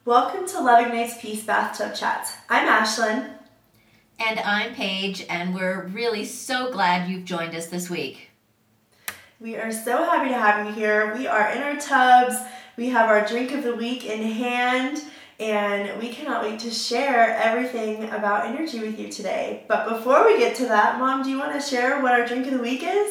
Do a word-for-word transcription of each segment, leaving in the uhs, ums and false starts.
Welcome to Love Ignites Peace Bathtub Chats. I'm Ashlyn. And I'm Paige, and we're really so glad you've joined us this week. We are so happy to have you here. We are in our tubs. We have our drink of the week in hand, and we cannot wait to share everything about energy with you today. But before we get to that, Mom, do you want to share what our drink of the week is?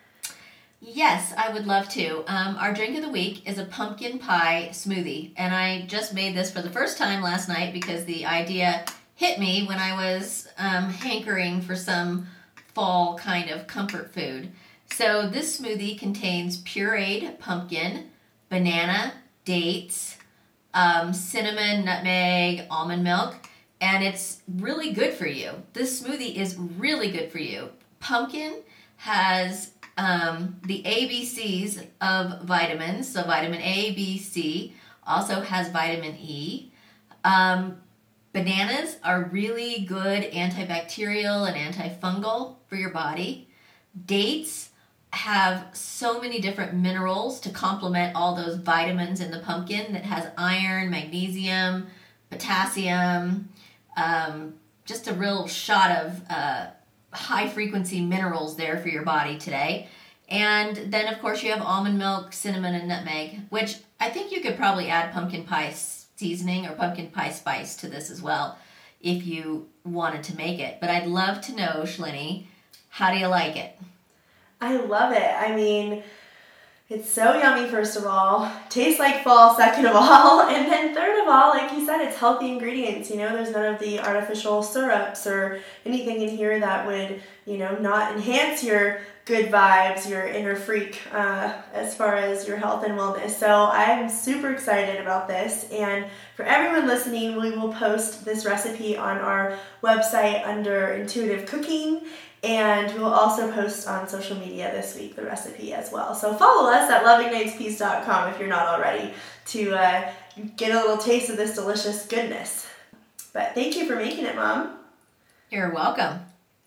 Yes, I would love to. Um, our drink of the week is a pumpkin pie smoothie, and I just made this for the first time last night because the idea hit me when I was um, hankering for some fall kind of comfort food. So this smoothie contains pureed pumpkin, banana, dates, um, cinnamon, nutmeg, almond milk, and it's really good for you. This smoothie is really good for you. Pumpkin has um, the A B Cs of vitamins, so vitamin A, B, C, also has vitamin E. Um, bananas are really good antibacterial and antifungal for your body. Dates have so many different minerals to complement all those vitamins in the pumpkin that has iron, magnesium, potassium, um, just a real shot of uh, high frequency minerals there for your body today. And then of course you have almond milk, cinnamon, and nutmeg, which I think you could probably add pumpkin pie seasoning or pumpkin pie spice to this as well if you wanted to make it. But I'd love to know, Shlini, how do you like it? I love it. I mean, it's so yummy, first of all. Tastes like fall, second of all. And then third of all, like you said, it's healthy ingredients. You know, there's none of the artificial syrups or anything in here that would, you know, not enhance your good vibes, your inner freak, uh, as far as your health and wellness. So I'm super excited about this. And for everyone listening, we will post this recipe on our website under Intuitive Cooking. And we will also post on social media this week the recipe as well. So follow us at love ignites peace dot com if you're not already to uh, get a little taste of this delicious goodness. But thank you for making it, Mom. You're welcome.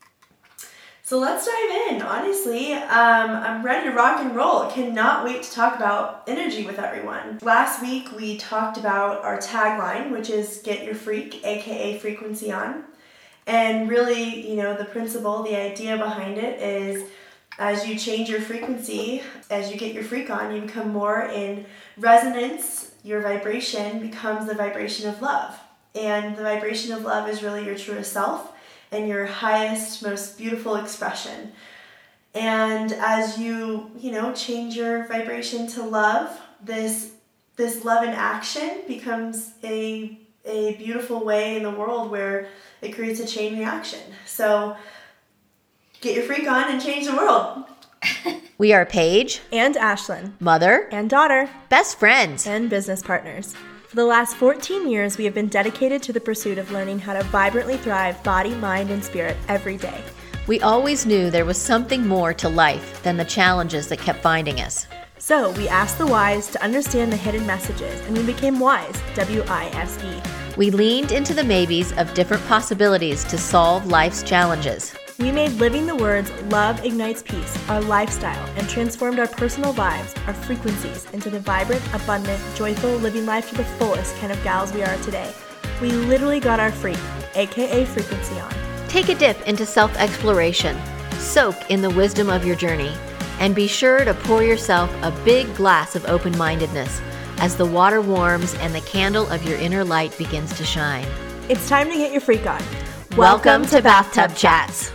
So let's dive in. Honestly, um, I'm ready to rock and roll. Cannot wait to talk about energy with everyone. Last week we talked about our tagline, which is Get Your Freak, aka Frequency On. And really, you know, the principle, the idea behind it is as you change your frequency, as you get your freak on, you become more in resonance. Your vibration becomes the vibration of love. And the vibration of love is really your truest self and your highest, most beautiful expression. And as you, you know, change your vibration to love, this this love in action becomes a a beautiful way in the world where it creates a chain reaction. So get your freak on and change the world. We are Paige and Ashlyn, mother and daughter, best friends, and business partners. For the last fourteen years, we have been dedicated to the pursuit of learning how to vibrantly thrive body, mind, and spirit every day. We always knew there was something more to life than the challenges that kept finding us. So we asked the wise to understand the hidden messages, and we became wise, W I S E. We leaned into the maybes of different possibilities to solve life's challenges. We made living the words Love Ignites Peace our lifestyle and transformed our personal vibes, our frequencies, into the vibrant, abundant, joyful, living life to the fullest kind of gals we are today. We literally got our freak, aka Frequency On. Take a dip into self-exploration, soak in the wisdom of your journey, and be sure to pour yourself a big glass of open-mindedness as the water warms and the candle of your inner light begins to shine. It's time to get your freak on. Welcome, Welcome to Bathtub Chats.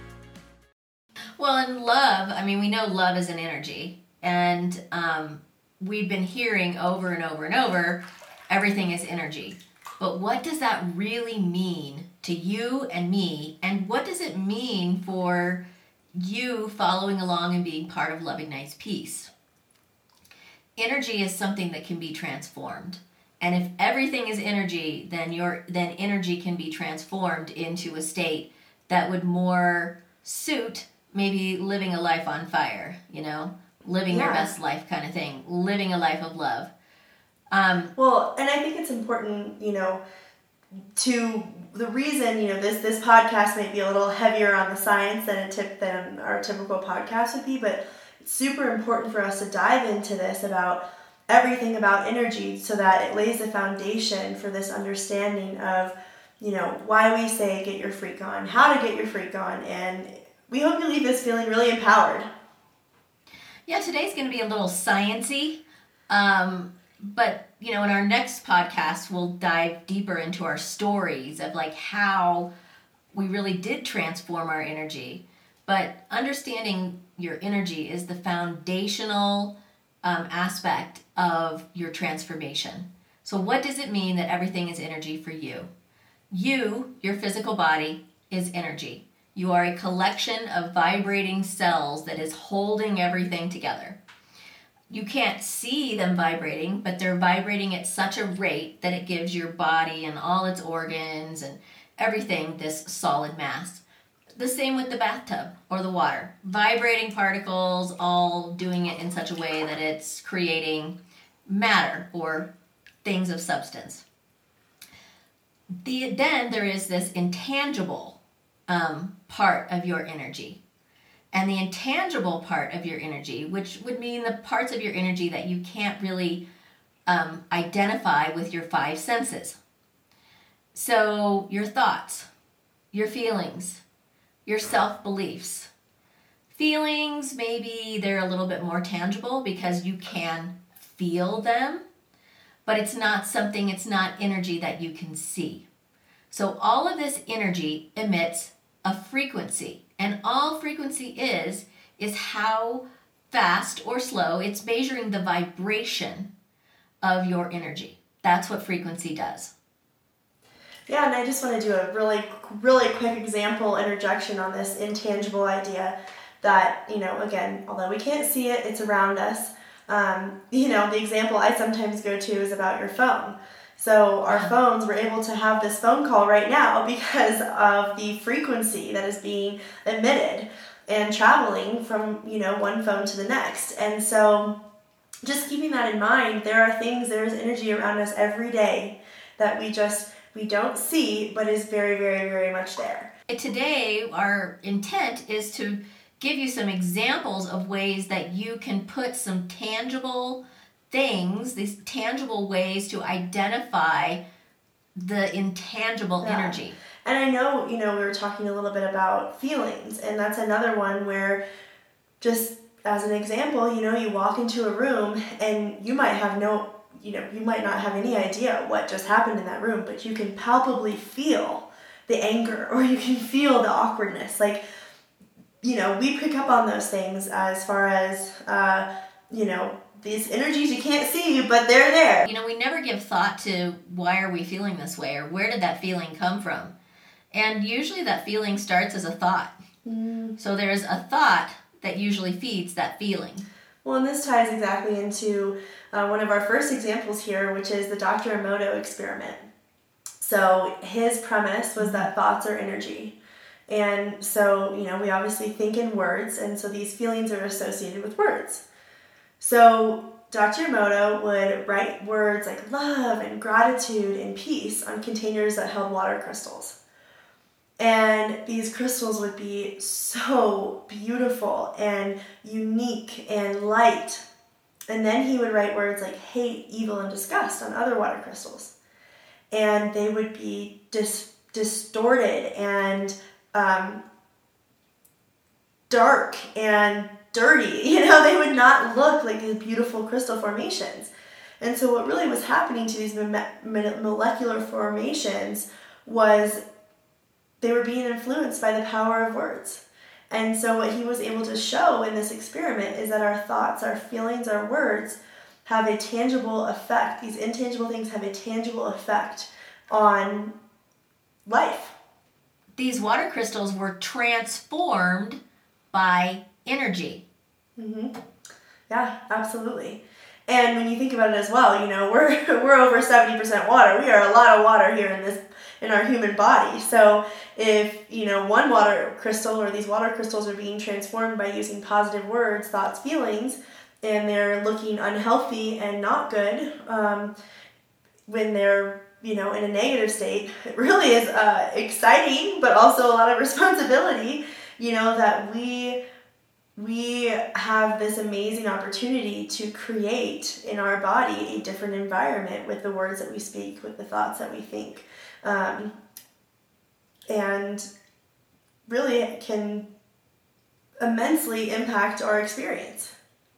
Well, in love, I mean, we know love is an energy, and um, we've been hearing over and over and over, everything is energy. But what does that really mean to you and me, and what does it mean for you following along and being part of Love Ignites Peace? Energy is something that can be transformed. And if everything is energy, then your then energy can be transformed into a state that would more suit maybe living a life on fire, you know, living yeah. your best life kind of thing, living a life of love. Um, well, and I think it's important, you know, to the reason, you know, this this podcast might be a little heavier on the science than a tip than our typical podcast would be, but it's super important for us to dive into this about everything about energy so that it lays the foundation for this understanding of, you know, why we say get your freak on, how to get your freak on, and we hope you leave this feeling really empowered. Yeah, today's going to be a little sciencey, um, but, you know, in our next podcast, we'll dive deeper into our stories of, like, how we really did transform our energy. But understanding your energy is the foundational um, aspect of your transformation. So what does it mean that everything is energy for you? You, your physical body, is energy. You are a collection of vibrating cells that is holding everything together. You can't see them vibrating, but they're vibrating at such a rate that it gives your body and all its organs and everything this solid mass. The same with the bathtub or the water. Vibrating particles, all doing it in such a way that it's creating matter or things of substance. The, then there is this intangible um, part of your energy. And the intangible part of your energy, which would mean the parts of your energy that you can't really um, identify with your five senses. So your thoughts, your feelings, your self-beliefs. Feelings, maybe they're a little bit more tangible because you can feel them, but it's not something, it's not energy that you can see. So all of this energy emits a frequency, and all frequency is, is how fast or slow it's measuring the vibration of your energy. That's what frequency does. Yeah, and I just want to do a really, really quick example interjection on this intangible idea that, you know, again, although we can't see it, it's around us. Um, you know, the example I sometimes go to is about your phone. So our phones, we're able to have this phone call right now because of the frequency that is being emitted and traveling from, you know, one phone to the next. And so just keeping that in mind, there are things, there's energy around us every day that we just, we don't see, but is very, very, very much there. Today, our intent is to give you some examples of ways that you can put some tangible things, these tangible ways to identify the intangible Yeah. energy. And I know, you know, we were talking a little bit about feelings, and that's another one where, just as an example, you know, you walk into a room and you might have no, you know, you might not have any idea what just happened in that room, but you can palpably feel the anger or you can feel the awkwardness. Like, you know, we pick up on those things as far as, uh, you know, these energies you can't see, but they're there. You know, we never give thought to why are we feeling this way or where did that feeling come from? And usually that feeling starts as a thought. Mm. So there's a thought that usually feeds that feeling. Well, and this ties exactly into uh, one of our first examples here, which is the Doctor Emoto experiment. So his premise was that thoughts are energy. And so, you know, we obviously think in words, and so these feelings are associated with words. So Doctor Emoto would write words like love and gratitude and peace on containers that held water crystals. And these crystals would be so beautiful and unique and light. And then he would write words like hate, evil, and disgust on other water crystals. And they would be dis- distorted and um, dark and dirty. You know, they would not look like these beautiful crystal formations. And so what really was happening to these me- molecular formations was they were being influenced by the power of words. And so what he was able to show in this experiment is that our thoughts, our feelings, our words have a tangible effect. These intangible things have a tangible effect on life. These water crystals were transformed by energy. Mm-hmm. Yeah, absolutely. And when you think about it as well, you know, we're we're over seventy percent water. We are a lot of water here in this in our human body. So if, you know, one water crystal or these water crystals are being transformed by using positive words, thoughts, feelings, and they're looking unhealthy and not good, um, when they're, you know, in a negative state, it really is uh, exciting, but also a lot of responsibility, you know, that we we have this amazing opportunity to create in our body a different environment with the words that we speak, with the thoughts that we think. Um, and really it can immensely impact our experience.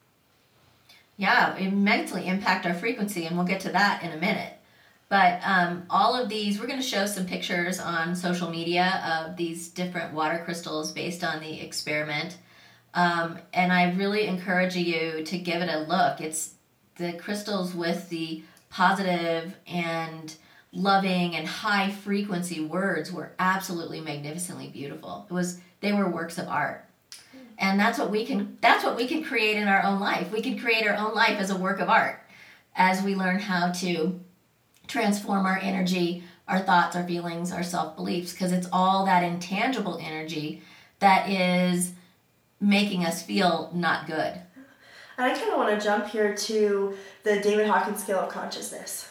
Yeah, immensely impact our frequency, and we'll get to that in a minute. But um, all of these, we're going to show some pictures on social media of these different water crystals based on the experiment. Um, and I really encourage you to give it a look. It's the crystals with the positive and loving and high frequency words were absolutely magnificently beautiful. It was, they were works of art. And that's what we can, that's what we can create in our own life. We can create our own life as a work of art as we learn how to transform our energy, our thoughts, our feelings, our self-beliefs, because it's all that intangible energy that is making us feel not good. And I kind of want to jump here to the David Hawkins scale of consciousness.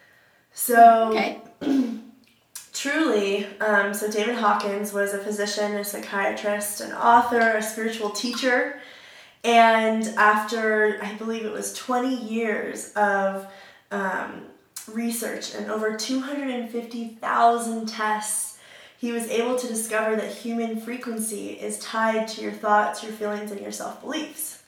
So, okay. truly, um, so David Hawkins was a physician, a psychiatrist, an author, a spiritual teacher, and after, I believe it was twenty years of um, research and over two hundred fifty thousand tests, he was able to discover that human frequency is tied to your thoughts, your feelings, and your self-beliefs.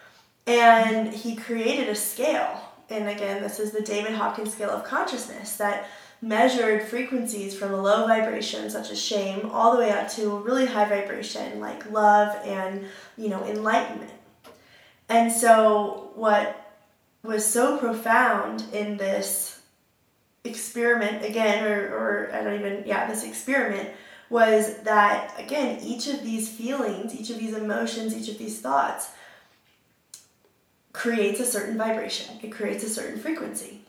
And he created a scale, and again, this is the David Hawkins scale of consciousness, that measured frequencies from a low vibration, such as shame, all the way up to a really high vibration, like love and, you know, enlightenment. And so what was so profound in this experiment, again, or, or I don't even, yeah, this experiment, was that, again, each of these feelings, each of these emotions, each of these thoughts creates a certain vibration. It creates a certain frequency.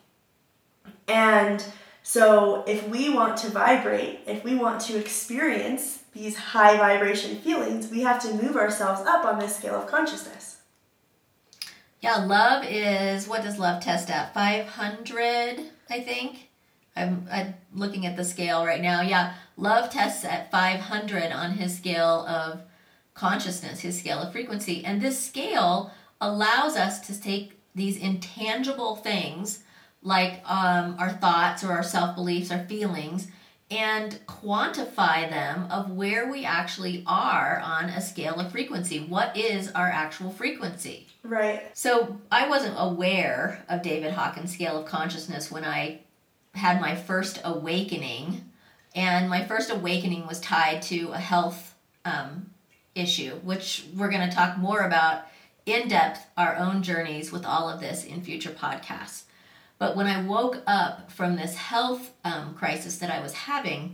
And so if we want to vibrate, if we want to experience these high vibration feelings, we have to move ourselves up on this scale of consciousness. Yeah, love is, what does love test at? five hundred, I think? I'm, I'm looking at the scale right now. Yeah, love tests at five hundred on his scale of consciousness, his scale of frequency. And this scale allows us to take these intangible things like um, our thoughts or our self-beliefs, our feelings, and quantify them of where we actually are on a scale of frequency. What is our actual frequency? Right. So I wasn't aware of David Hawkins' scale of consciousness when I had my first awakening, and my first awakening was tied to a health um, issue, which we're going to talk more about in depth, our own journeys with all of this in future podcasts. But when I woke up from this health um, crisis that I was having,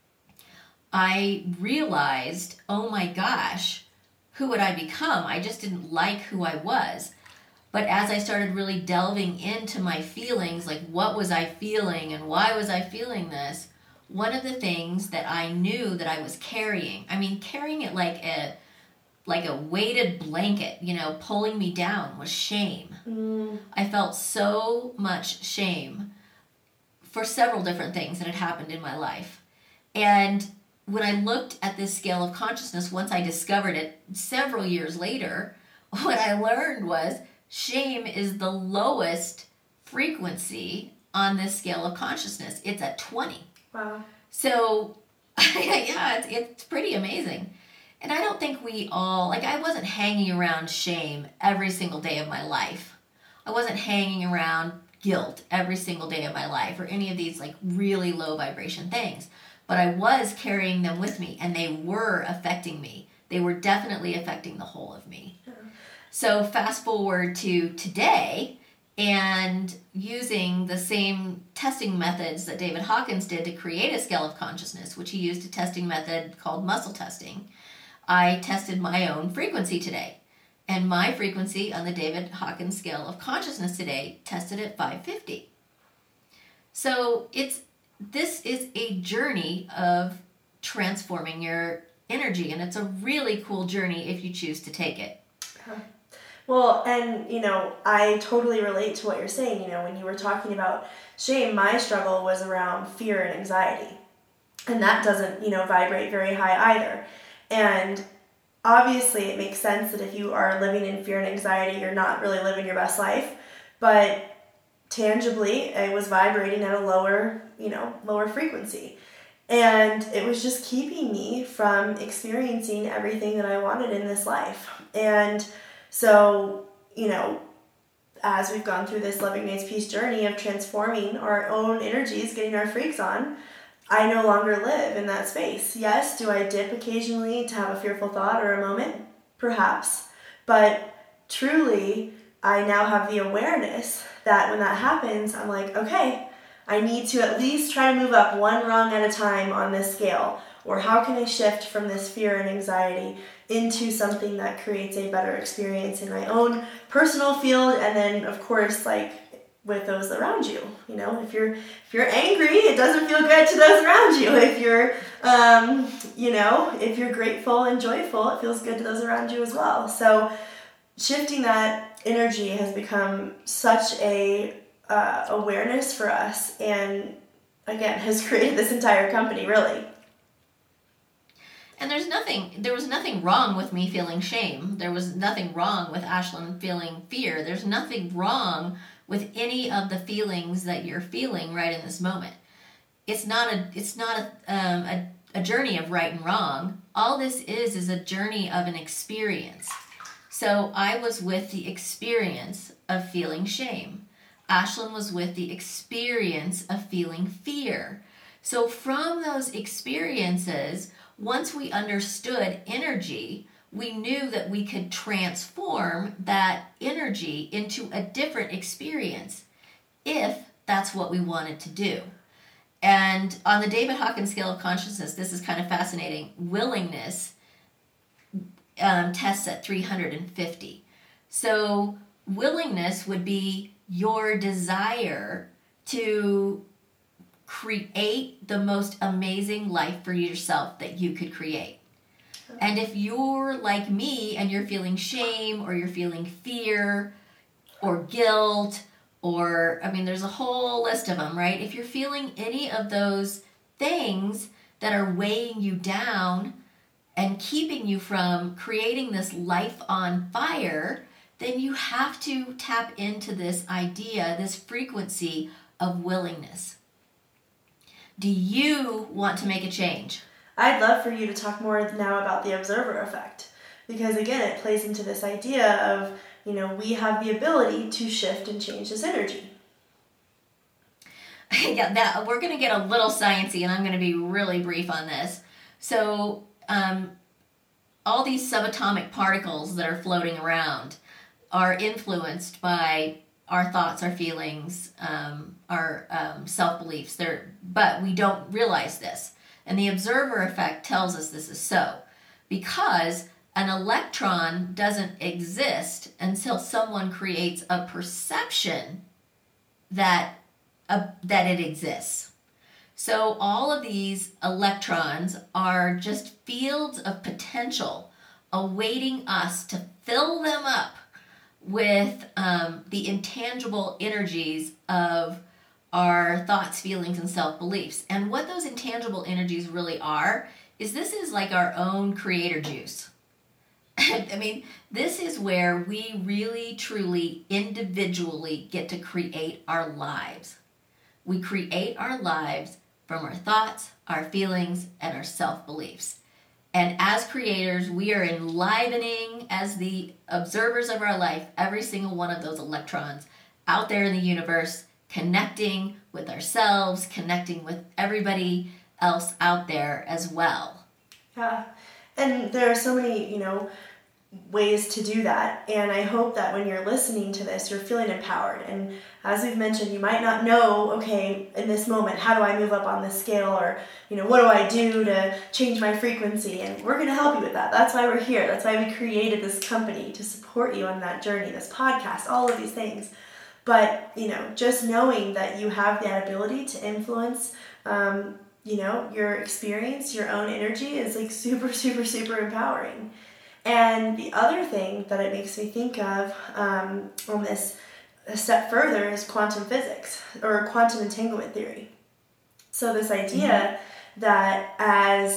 I realized, oh my gosh, who would I become? I just didn't like who I was. But as I started really delving into my feelings, like what was I feeling and why was I feeling this, one of the things that I knew that I was carrying, I mean, carrying it like a like a weighted blanket, you know, pulling me down, was shame. Mm. I felt so much shame for several different things that had happened in my life. And when I looked at this scale of consciousness, once I discovered it several years later, what I learned was shame is the lowest frequency on this scale of consciousness. It's at twenty. Wow. So, yeah, it's, it's pretty amazing. And I don't think we all, like I wasn't hanging around shame every single day of my life. I wasn't hanging around guilt every single day of my life or any of these like really low vibration things. But I was carrying them with me, and they were affecting me. They were definitely affecting the whole of me. Yeah. So fast forward to today, and using the same testing methods that David Hawkins did to create a scale of consciousness, which he used a testing method called muscle testing, I tested my own frequency today. And my frequency on the David Hawkins scale of consciousness today tested at five fifty. So it's this is a journey of transforming your energy, and it's a really cool journey if you choose to take it. Well, and, you know, I totally relate to what you're saying. You know, when you were talking about shame, my struggle was around fear and anxiety. And that doesn't, you know, vibrate very high either. And obviously it makes sense that if you are living in fear and anxiety, you're not really living your best life. But tangibly, it was vibrating at a lower, you know, lower frequency. And it was just keeping me from experiencing everything that I wanted in this life. And so, you know, as we've gone through this Loving Mates Peace journey of transforming our own energies, getting our freaks on, I no longer live in that space. Yes, do I dip occasionally to have a fearful thought or a moment? Perhaps. But truly, I now have the awareness that when that happens, I'm like, okay, I need to at least try to move up one rung at a time on this scale. Or how can I shift from this fear and anxiety into something that creates a better experience in my own personal field, and then, of course, like, with those around you. You know, if you're if you're angry, it doesn't feel good to those around you. If you're, um, you know, if you're grateful and joyful, it feels good to those around you as well. So shifting that energy has become such a uh, awareness for us, and again, has created this entire company, really. And there's nothing, there was nothing wrong with me feeling shame. There was nothing wrong with Ashlyn feeling fear. There's nothing wrong with any of the feelings that you're feeling right in this moment. It's not a, it's not a, um, a, a journey of right and wrong. All this is is a journey of an experience. So I was with the experience of feeling shame. Ashlyn was with the experience of feeling fear. So from those experiences, once we understood energy, we knew that we could transform that energy into a different experience if that's what we wanted to do. And on the David Hawkins scale of consciousness, this is kind of fascinating. Willingness um, tests at three hundred fifty. So willingness would be your desire to create the most amazing life for yourself that you could create. And if you're like me and you're feeling shame, or you're feeling fear or guilt, or, I mean, there's a whole list of them, right? If you're feeling any of those things that are weighing you down and keeping you from creating this life on fire, then you have to tap into this idea, this frequency of willingness. Do you want to make a change? I'd love for you to talk more now about the observer effect, because again, it plays into this idea of, you know, we have the ability to shift and change this energy. Yeah, that we're going to get a little sciencey, and I'm going to be really brief on this. So, um, all these subatomic particles that are floating around are influenced by our thoughts, our feelings, um, our um, self-beliefs. They're, but we don't realize this. And the observer effect tells us this is so, because an electron doesn't exist until someone creates a perception that uh, that it exists. So all of these electrons are just fields of potential awaiting us to fill them up with um, the intangible energies of our thoughts, feelings, and self-beliefs. And what those intangible energies really are is this is like our own creator juice. I mean, this is where we really, truly, individually get to create our lives. We create our lives from our thoughts, our feelings, and our self-beliefs. And as creators, we are enlivening, as the observers of our life, every single one of those electrons out there in the universe, connecting with ourselves, connecting with everybody else out there as well. Yeah, and there are so many, you know, ways to do that, and I hope that when you're listening to this, you're feeling empowered. And as we've mentioned, you might not know, okay, in this moment, how do I move up on this scale, or, you know, what do I do to change my frequency? And we're going to help you with that. That's why we're here. That's why we created this company, to support you on that journey, this podcast, all of these things. But, you know, just knowing that you have that ability to influence, um, you know, your experience, your own energy is like super, super, super empowering. And the other thing that it makes me think of um, on this a step further is quantum physics, or quantum entanglement theory. So this idea mm-hmm. that as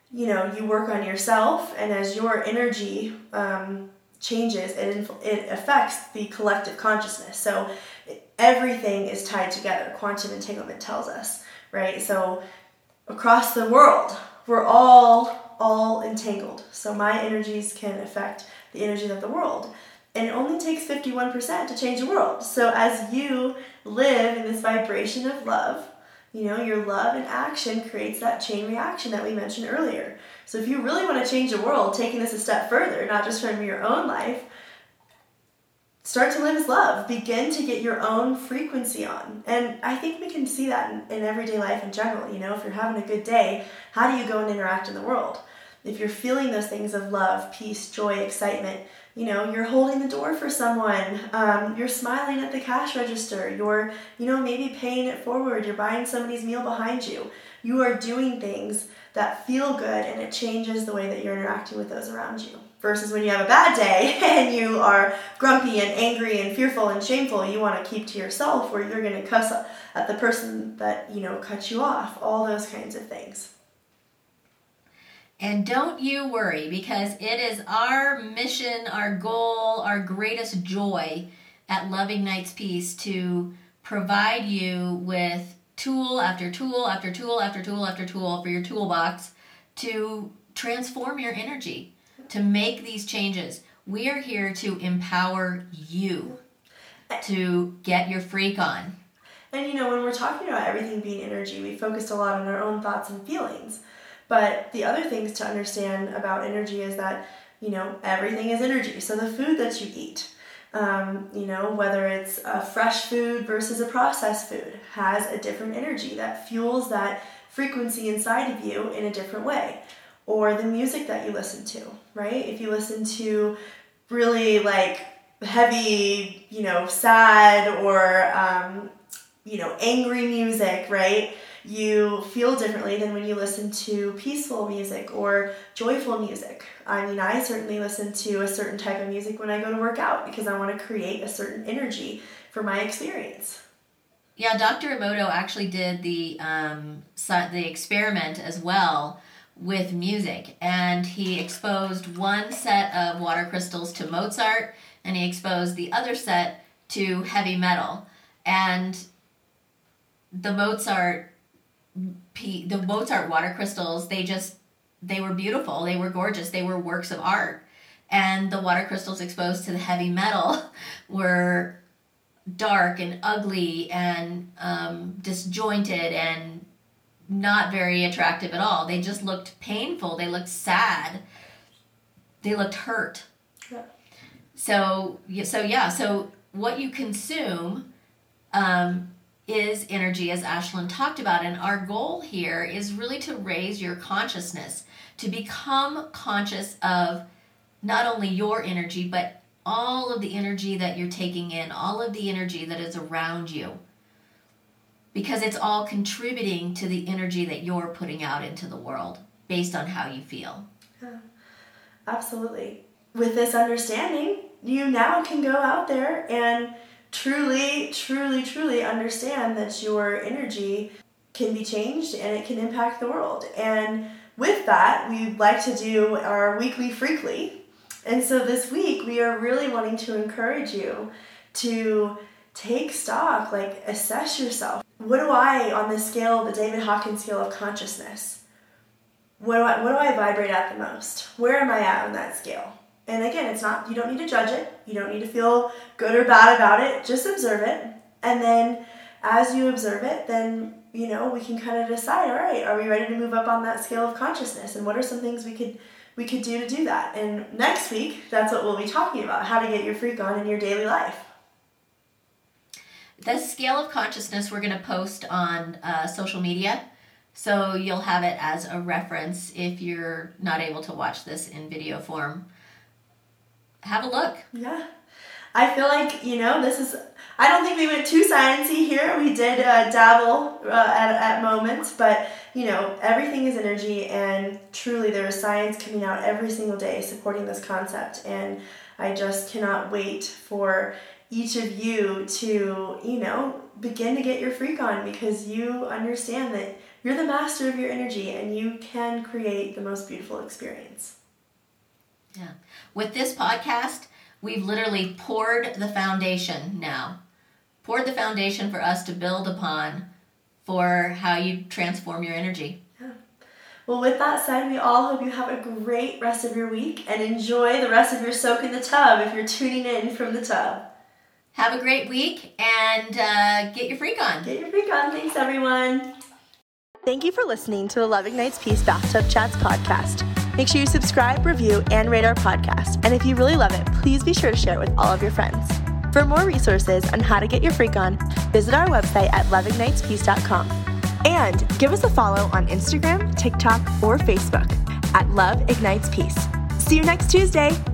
you know, you work on yourself, and as your energy um, changes, it, inf- it affects the collective consciousness. So everything is tied together, quantum entanglement tells us, right? So across the world, we're all, all entangled. So my energies can affect the energies of the world. And it only takes fifty-one percent to change the world. So as you live in this vibration of love, you know, your love and action creates that chain reaction that we mentioned earlier. So if you really want to change the world, taking this a step further, not just from your own life, start to live as love. Begin to get your own frequency on. And I think we can see that in, in everyday life in general. You know, if you're having a good day, how do you go and interact in the world? If you're feeling those things of love, peace, joy, excitement, you know, you're holding the door for someone, um, you're smiling at the cash register, you're, you know, maybe paying it forward, you're buying somebody's meal behind you. You are doing things that feel good, and it changes the way that you're interacting with those around you. Versus when you have a bad day and you are grumpy and angry and fearful and shameful, you want to keep to yourself, or you're going to cuss at the person that, you know, cut you off, all those kinds of things. And don't you worry, because it is our mission, our goal, our greatest joy at Love Ignites Peace to provide you with tool after tool after tool after tool after tool for your toolbox to transform your energy, to make these changes. We are here to empower you to get your freak on. And you know, when we're talking about everything being energy, we focused a lot on our own thoughts and feelings. But the other things to understand about energy is that, you know, everything is energy. So the food that you eat, um, you know, whether it's a fresh food versus a processed food, has a different energy that fuels that frequency inside of you in a different way. Or the music that you listen to, right? If you listen to really like heavy, you know, sad or, um, you know, angry music, right? You feel differently than when you listen to peaceful music or joyful music. I mean, I certainly listen to a certain type of music when I go to work out because I want to create a certain energy for my experience. Yeah, Doctor Emoto actually did the um, the experiment as well with music, and he exposed one set of water crystals to Mozart, and he exposed the other set to heavy metal. And the Mozart the Mozart water crystals, they just, they were beautiful, they were gorgeous, they were works of art. And the water crystals exposed to the heavy metal were dark and ugly and um, disjointed and not very attractive at all. They just looked painful, they looked sad, they looked hurt. Yeah. So, so yeah, so what you consume um, is energy, as Ashlyn talked about, and our goal here is really to raise your consciousness, to become conscious of not only your energy, but all of the energy that you're taking in, all of the energy that is around you, because it's all contributing to the energy that you're putting out into the world based on how you feel. Yeah, absolutely. With this understanding, you now can go out there and truly, truly, truly understand that your energy can be changed and it can impact the world. And with that, we'd like to do our weekly Freakly. And so this week, we are really wanting to encourage you to take stock, like assess yourself. What do I, on the scale, the David Hawkins scale of consciousness, what do I, what do I vibrate at the most? Where am I at on that scale? And again, it's not, you don't need to judge it. You don't need to feel good or bad about it. Just observe it. And then as you observe it, then, you know, we can kind of decide, all right, are we ready to move up on that scale of consciousness? And what are some things we could we could do to do that? And next week, that's what we'll be talking about, how to get your freak on in your daily life. The scale of consciousness we're going to post on uh, social media. So you'll have it as a reference if you're not able to watch this in video form. Have a look. Yeah. I feel like, you know, this is, I don't think we went too sciencey here. We did uh, dabble uh, at, at moments, but, you know, everything is energy, and truly there is science coming out every single day supporting this concept. And I just cannot wait for each of you to, you know, begin to get your freak on, because you understand that you're the master of your energy and you can create the most beautiful experience. Yeah. With this podcast, we've literally poured the foundation now. Poured the foundation for us to build upon for how you transform your energy. Yeah. Well, with that said, we all hope you have a great rest of your week and enjoy the rest of your soak in the tub if you're tuning in from the tub. Have a great week and uh, get your freak on. Get your freak on. Thanks, everyone. Thank you for listening to the Love Ignites Peace Bathtub Chats podcast. Make sure you subscribe, review, and rate our podcast. And if you really love it, please be sure to share it with all of your friends. For more resources on how to get your freak on, visit our website at love ignites peace dot com. And give us a follow on Instagram, TikTok, or Facebook at Love Ignites Peace. See you next Tuesday.